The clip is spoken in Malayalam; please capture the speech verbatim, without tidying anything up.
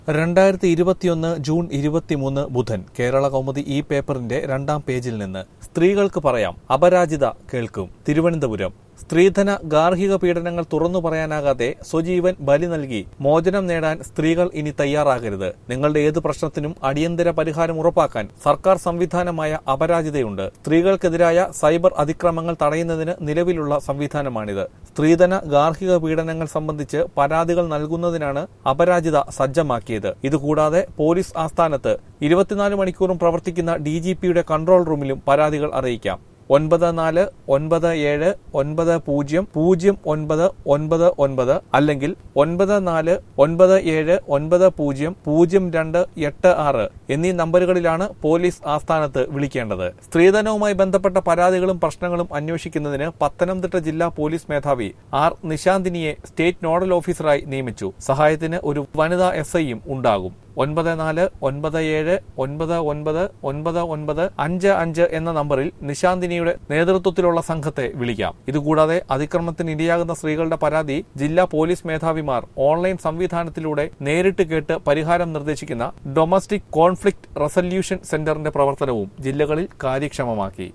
രണ്ടായിരത്തി ഇരുപത്തിയൊന്ന് ജൂൺ ഇരുപത്തിമൂന്ന് ബുധൻ കേരള കൗമുദി ഈ പേപ്പറിന്റെ രണ്ടാം പേജിൽ നിന്ന് സ്ത്രീകൾക്ക് പറയാം അപരാജിത കേൾക്കും. തിരുവനന്തപുരം സ്ത്രീധന ഗാർഹിക പീഡനങ്ങൾ തുറന്നു പറയാനാകാതെ സ്വജീവൻ ബലി നൽകി മോചനം നേടാൻ സ്ത്രീകൾ ഇനി തയ്യാറാകരുത്. നിങ്ങളുടെ ഏത് പ്രശ്നത്തിനും അടിയന്തര പരിഹാരം ഉറപ്പാക്കാൻ സർക്കാർ സംവിധാനമായ അപരാജിതയുണ്ട്. സ്ത്രീകൾക്കെതിരായ സൈബർ അതിക്രമങ്ങൾ തടയുന്നതിന് നിലവിലുള്ള സംവിധാനമാണിത്. സ്ത്രീധന ഗാർഹിക പീഡനങ്ങൾ സംബന്ധിച്ച് പരാതികൾ നൽകുന്നതിനാണ് അപരാജിത സജ്ജമാക്കിയത്. ഇതുകൂടാതെ പോലീസ് ആസ്ഥാനത്ത് ഇരുപത്തിനാല് മണിക്കൂറും പ്രവർത്തിക്കുന്ന ഡി ജി പിയുടെ കൺട്രോൾ റൂമിലും പരാതികൾ അറിയിക്കാം. ഒൻപത് നാല് ഒൻപത് ഏഴ് ഒൻപത് പൂജ്യം പൂജ്യം ഒൻപത് ഒൻപത് ഒൻപത് അല്ലെങ്കിൽ ഒൻപത് നാല് ഒൻപത് ഏഴ് ഒൻപത് പൂജ്യം പൂജ്യം രണ്ട് എട്ട് ആറ് എന്നീ നമ്പറുകളിലാണ് പോലീസ് ആസ്ഥാനത്ത് വിളിക്കേണ്ടത്. സ്ത്രീധനവുമായി ബന്ധപ്പെട്ട പരാതികളും പ്രശ്നങ്ങളും അന്വേഷിക്കുന്നതിന് പത്തനംതിട്ട ജില്ലാ പോലീസ് മേധാവി ആർ നിശാന്തിനിയെ സ്റ്റേറ്റ് നോഡൽ ഓഫീസറായി നിയമിച്ചു. സഹായത്തിന് ഒരു വനിതാ എസ് ഐയും ഉണ്ടാകും. ഒൻപത് നാല് ഒൻപത് ഏഴ് ഒൻപത് ഒൻപത് ഒൻപത് ഒൻപത് അഞ്ച് അഞ്ച് എന്ന നമ്പറിൽ നിശാന്തിനിയുടെ നേതൃത്വത്തിലുള്ള സംഘത്തെ വിളിക്കാം. ഇതുകൂടാതെ അതിക്രമത്തിന് ഇരയാകുന്ന സ്ത്രീകളുടെ പരാതി ജില്ലാ പോലീസ് മേധാവിമാർ ഓൺലൈൻ സംവിധാനത്തിലൂടെ നേരിട്ട് കേട്ട് പരിഹാരം നിർദ്ദേശിക്കുന്ന ഡൊമസ്റ്റിക് കോൺഫ്ലിക്ട് റെസല്യൂഷൻ സെന്ററിന്റെ പ്രവർത്തനവും ജില്ലകളിൽ കാര്യക്ഷമമാക്കി.